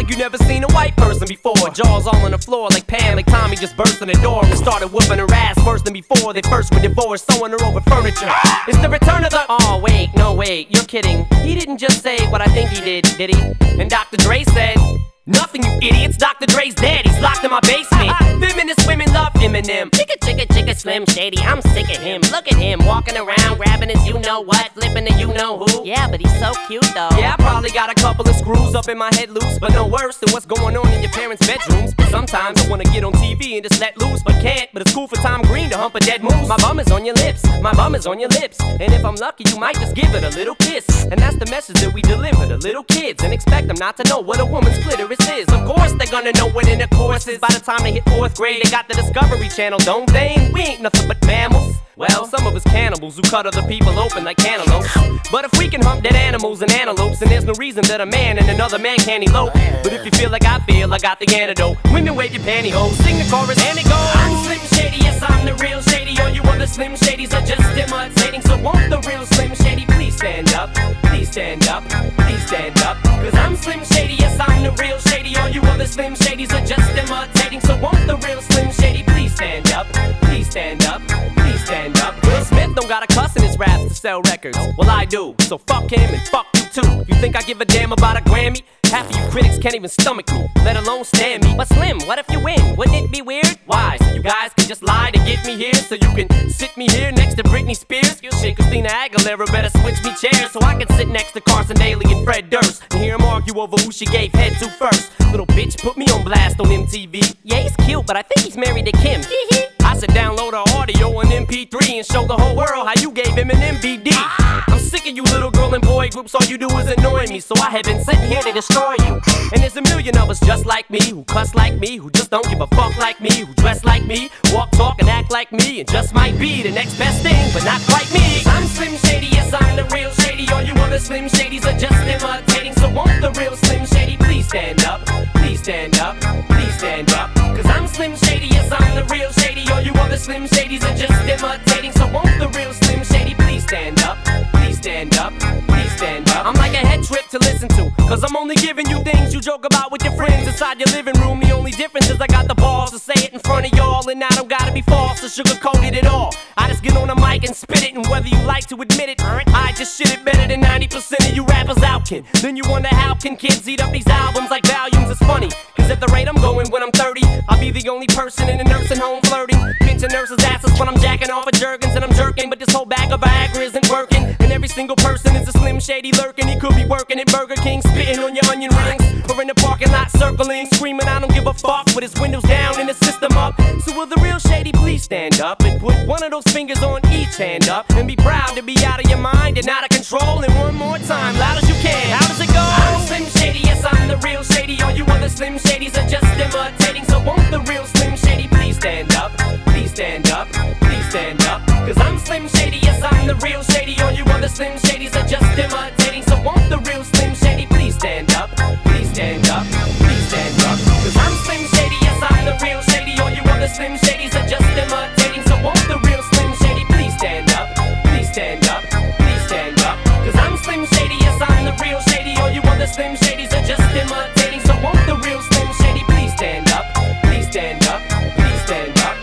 like you never seen a white person before. Jaws all on the floor like Pam, like Tommy just burst in the door and started whooping her ass worse than before they first were divorced, sewing her over furniture. It's the return of the... Oh wait, no wait, you're kidding. He didn't just say what I think he did he? And Dr. Dre said... Nothing, you idiots. Dr. Dre's dead. He's locked in my basement. Feminist women love Eminem. Chicka, Slim Shady. I'm sick of him. Look at him walking around, grabbing his you-know-what, flipping the you-know-who. Yeah, but he's so cute, though. Yeah, I probably got a couple of screws up in my head loose, but no worse than what's going on in your parents' bedrooms. Sometimes I wanna get on TV and just let loose, but can't. But it's cool for Tom Green to hump a dead moose. My bum is on your lips. My bum is on your lips. And if I'm lucky, you might just give it a little kiss. And that's the message that we deliver to little kids, and expect them not to know what a woman's clitoris is. Of course they're gonna know what intercourse is. By the time they hit 4th grade, they got the Discovery Channel, don't they? We ain't nothing but mammals. Well, some of us cannibals who cut other people open like cantaloupes. But if we can hump dead animals and antelopes, then there's no reason that a man and another man can't elope. But if you feel like I feel, I got the antidote. Women wave your pantyhose, sing the chorus and it goes. I'm Slim Shady, yes I'm the real Shady. All you other Slim Shadys are just imitating. So won't the real Slim Shady please stand up? Please stand up, please stand up. Cause I'm Slim Shady, yes I'm the real Shady. All you other Slim Shadys are just imitating. So won't the real Slim Shady please stand up? Please stand up, please stand up. Will Smith don't gotta cuss in his raps to sell records. Well I do, so fuck him and fuck you too. You think I give a damn about a Grammy? Half of you critics can't even stomach me, let alone stand me. But Slim, what if you win? Wouldn't it be weird? Why? So you guys can just lie to get me here, so you can sit me here next to Britney Spears? Shit, Christina Aguilera better switch me chairs so I can sit next to Carson Daly and Fred Durst and hear them argue over who she gave head to first. Little bitch put me on blast on MTV. Yeah, he's cute, but I think he's married to Kim. I should download her audio on MP3 and show the whole world how you gave him an MVD. I'm sick of you little girl and boy groups, all you do is annoy me, so I have been sitting here to destroy you. And there's a million of us just like me, who cuss like me, who just don't give a fuck like me, who dress like me, walk, talk, and act like me, and just might be the next best thing, but not quite me. I'm Slim Shady, yes I'm the real Shady. All you other Slim Shadys are just imitating. So won't the real Slim Shady please stand up? Please stand up, please stand up. Cause I'm Slim Shady, yes I'm the real Shady. All you other Slim Shadys are just imitating. So won't the real Slim Shady please stand up? Please stand up, please stand up. I'm like a head trip to listen to, cause I'm only giving you things you joke about with your friends inside your living room. The only difference is I got the balls to say it in front of y'all, and I don't gotta be false or sugarcoat it at all. I just get on the mic and spit it, and whether you like to admit it, I just shit it better than 90% of you rappers out can. Then you wonder how can kids eat up these albums like volumes? It's funny, cause at the rate I'm going when I'm 30, I'll be the only person in a nursing home flirting, pinching nurses' asses when I'm jacking off at Jergens and I'm jerking. But this whole bag of Viagra isn't working, and every single person is a Slim Shady lurking. He could be working at Burger King, spitting on your onion rings, or in the parking lot circling, screaming I don't give a fuck with his windows down and his system up. So will the real Shady please stand up and put one of those fingers on each hand up and be proud to be out of your mind and out of control? And one more time, loud as you can. How does it go? I'm Slim Shady, yes I'm the real Shady. All you other Slim Shadys are just imitating. So won't the real Slim Shady please stand up? Please stand up, please stand up. Cause I'm Slim Shady, yes I'm the real Shady. All you other Slim Shadys are just imitating. So won't the real Slim Shady please stand up? Please stand up, please stand up. Cause I'm Slim Shady, yes I'm the real Shady. All you other Slim Shadys are just imitating. So won't the real Slim Shady please stand up? Please stand up, please stand up. Cause I'm Slim Shady, yes I'm the real Shady. All you other Slim Shadys are just imitating. So won't the real Slim Shady please stand up? Please stand up, please stand up.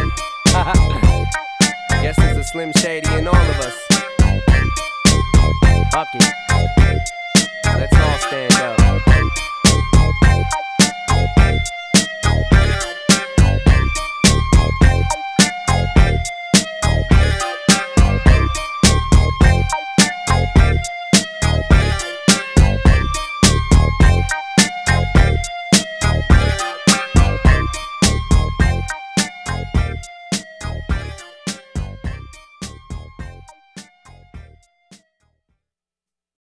Guess there's a Slim Shady in all of us. Fuck it. Let's all stand up.